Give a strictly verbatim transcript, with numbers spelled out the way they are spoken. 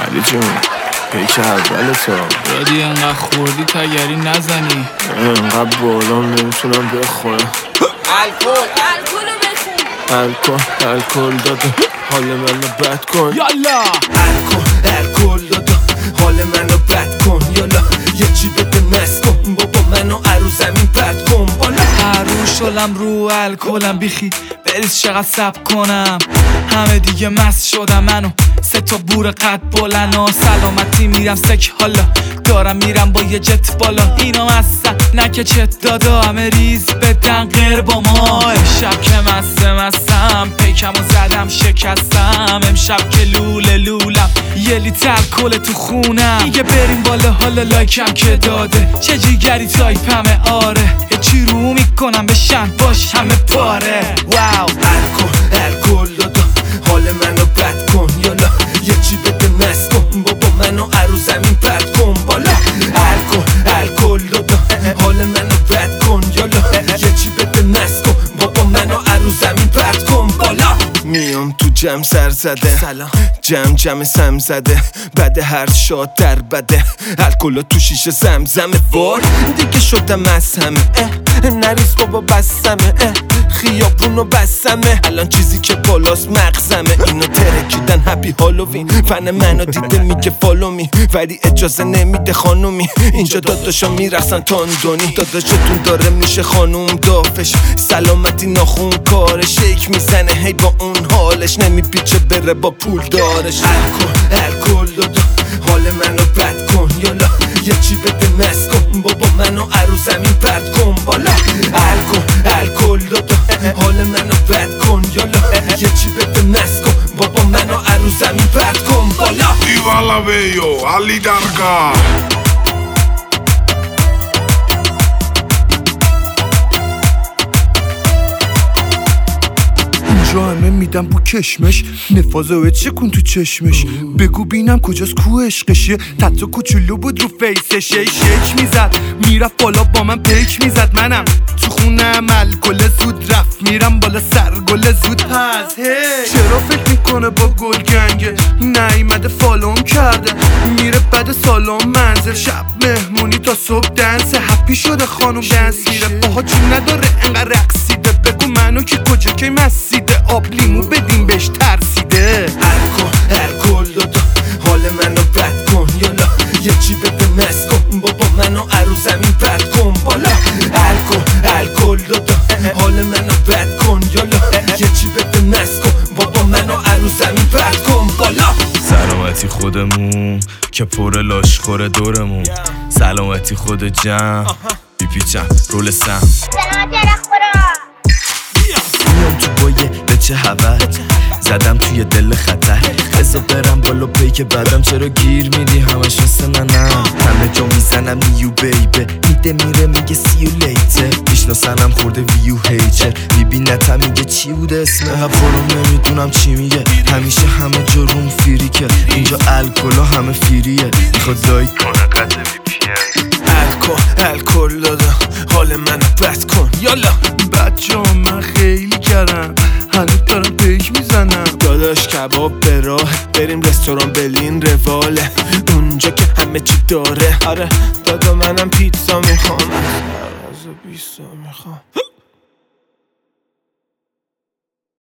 علی جون پیک اول تو دادی انقدر خوردی تگری نزنی، انقدر بالا نمیتونم بخورم. الکل الکل بخون، الکل الکل دادا حال منو بد کن. یالا الکل الکل دادا حال منو بد کن. یالا یه چی بده مست کن بابا منو عرو زمین پرد کن. بالا عرو شلم رو الکلم بیخی بریز چقدر سب کنم. همه دیگه مست شدم منو سه تا بور قد بلند. سلامتی میرم سک حالا دارم میرم با یه جت بالا. اینا مستن نکه چت دادا همه ریز بدن غیر با ما. امشب که مسته مستم پیکمو زدم شکستم. امشب که لوله لولم یه لیتر کل تو خونم. دیگه بریم بالا حالا لایکم که داده چه جیگری تایپمه. آره یه چی رو میکنم بشن باش همه پاره. واو الکل الکل دادا حال منو بد کن. یالا یه چی بده مست کن بابا منو عرو زمین پرد کن. بالا الکل الکل دادا حال منو بد کن. یالا یه چی بده مست کن بابا منو عرو زمین پرد کن. بالا میام تو جمع سر زده، سلام جمع جمع سم زده. بده هر شاد در بده الکل تو شیشه زمزمه. وار دیگه شدم از همه نریز بابا بسمه. خیابونو بسمه الان چیزی که بالاست مغزمه. اینا ترکیدن هپی هالووین فن منو دیده میگه فالو می ولی اجازه نمیده خانومی. اینجا داداشا میرسن تاندونی داداشتون داره میشه خانوم دافش. سلامتی ناخون کارش شیک میزنه هی با اون حالش نمیپیچه بره با پول دارش. الکل الکل دادا حال منو بد کن. یالا یه چی بده مست کن بابا منو عرو زمین پرد کن. بالا الکل الکل دادا حال منو بد کن. یالا یه چی بده مست کن بابا منو عرو زمین پرد کن. بالا Viva la Bello, Ali Darga. همه میدم بو کشمش نفاذه چه کن تو چشمش. بگو بینم کجاست کو عشقشه. تتو کوچولو بود رو فیسش شیک میزد میرفت بالا با من پیک میزد. منم تو خونم الکل زود رفت میرم بالا سرگل زود پس. چرا فکر میکنه با گل گنگه نیمده فالوم کرده میره بعد سالم منزل شب مهمونی تا صبح دنس. هپی شده خانوم دنس میره باها چی نداره انقدر رقصیده. بگو منو که کجا که مسیده آب لیمو بدیم بهش ترسیده. الکل الکل دادا حال منو بد کن. یالا یه چی بده مست کن بابا منو عرو زمین پرد کن. بالا الکل الکل دادا حال منو بد کن. یالا یه چی بده مست کن بابا منو عرو زمین پرد کن. بالا سلامتی خودمون که پر لاشخور دورمون. سلامتی خود جمع بیپیچم رول سم. سلامتی رخورا میام تو بایه به چه هوا زدم توی دل خطر. خزا برم بالا پی که بعدم چرا گیر میدی همش مثل منم. همه جا میزنم نیو بیبه میده میره میگه سیو لیته. میشناسنم خورده ویو هیچر میبینتم میگه چی بوده اسمه. هفارم نمیدونم چی میگه همیشه همه جا روم فیری که اینجا الکلا همه فیریه. میخواد لایک کنه قد وی پی ان. الکل الکل دادا حال منو بد کن. یالا بچه ها من خیلی کردم هنوز دارم پیک میزنم. داداش کباب به راه بریم رستوران بلین رواله اونجا که همه چی داره. آره دادا منم پیتزا میخوام از بیستا میخوام.